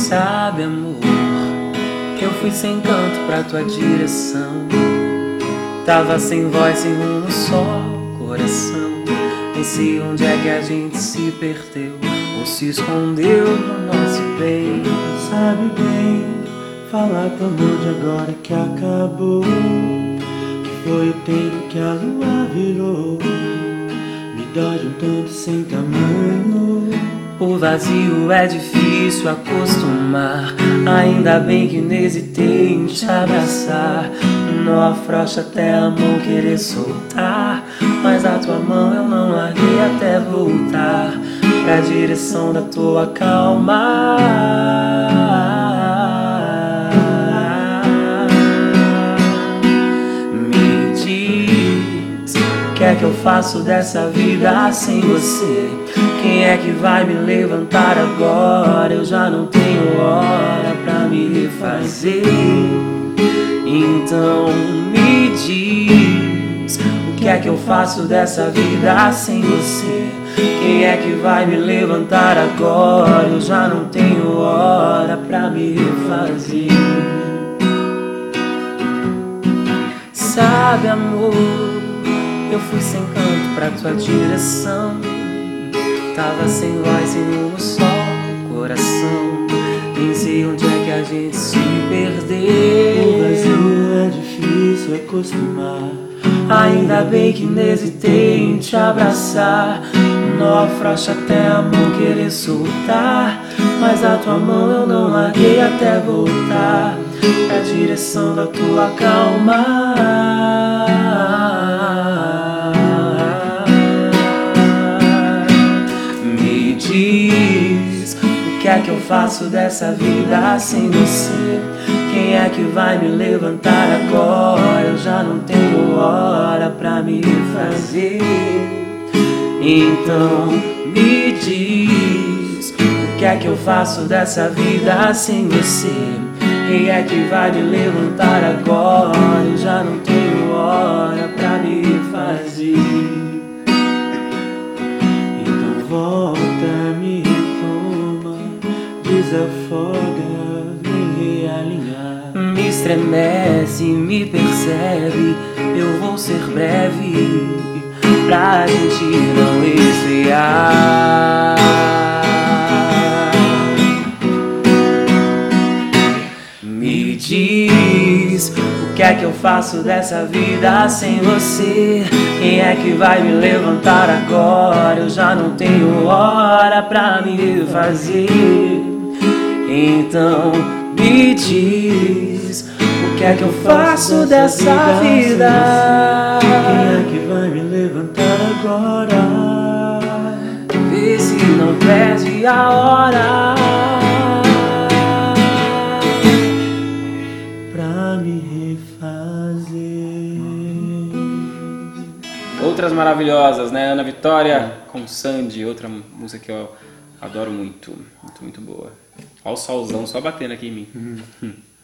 Sabe, amor, eu fui sem canto pra tua direção. Tava sem voz, sem rumo, só coração. Nem sei onde é que a gente se perdeu ou se escondeu no nosso bem. Sabe bem, falar pro amor de agora que acabou, que foi o tempo que a lua virou. Me dói de um tanto sem tamanho. O vazio é difícil acostumar. Ainda bem que não hesitei em te abraçar. Nó afrouxa até a mão querer soltar, mas a tua mão eu não larguei até voltar pra direção da tua calma. Me diz, o que é que eu faço dessa vida sem você? Quem é que vai me levantar agora? Eu já não tenho hora pra me refazer. Então me diz, o que é que eu faço dessa vida sem você? Quem é que vai me levantar agora? Eu já não tenho hora pra me refazer. Sabe, amor, eu fui sem canto pra tua direção. Tava sem voz, sem rumo, só coração. Nem sei onde é que a gente se perdeu. O vazio é difícil acostumar. Ainda bem que não hesitei em te abraçar. Nó afrouxa até a mão querer soltar, mas a tua mão eu não larguei até voltar pra direção da tua calma. Me diz, o que é que eu faço dessa vida sem você? Quem é que vai me levantar agora? Eu já não tenho hora pra me refazer. Então me diz, o que é que eu faço dessa vida sem você? Quem é que vai me levantar agora? Eu já não tenho hora pra me refazer. Então volta, me retoma, desafoga, vem realinhar. Me estremece, me percebe, eu vou ser breve pra gente não esfriar. Me diz, o que é que eu faço dessa vida sem você? Quem é que vai me levantar agora? Eu já não tenho hora pra me refazer. Então me diz, o que é que eu faço dessa vida? Quem é que vai me levantar agora? Vê se não perde a hora pra me refazer. Outras maravilhosas, né? Ana Vitória com Sandy, outra música que eu adoro muito. Muito, muito boa. Olha o solzão só batendo aqui em mim.